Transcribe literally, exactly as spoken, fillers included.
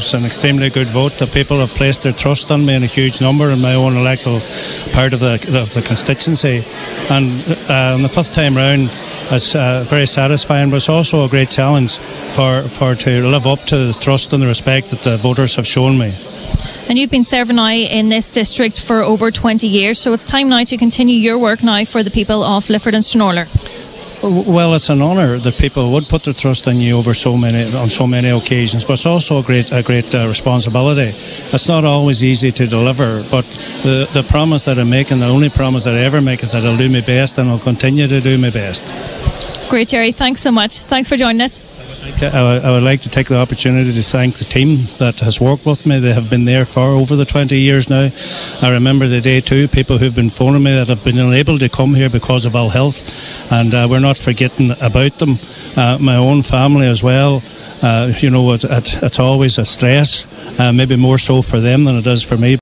was an extremely good vote. The people have placed their trust in me in a huge number in my own electoral part of the of the constituency. And uh, on the fifth time round, it's uh, very satisfying, but it's also a great challenge for, for to live up to the trust and the respect that the voters have shown me. And you've been serving now in this district for over twenty years, so it's time now to continue your work now for the people of Lifford and Stranorlar. Well, it's an honour that people would put their trust in you over so many on so many occasions, but it's also a great a great uh, responsibility. It's not always easy to deliver, but the the promise that I make, and the only promise that I ever make, is that I'll do my best, and I'll continue to do my best. Great, Jerry. Thanks so much. Thanks for joining us. I would like to take the opportunity to thank the team that has worked with me. They have been there for over the twenty years now. I remember the day too, people who've been phoning me that have been unable to come here because of ill health, and uh, we're not forgetting about them. Uh, my own family as well. Uh, you know, it, it, it's always a stress, uh, maybe more so for them than it is for me.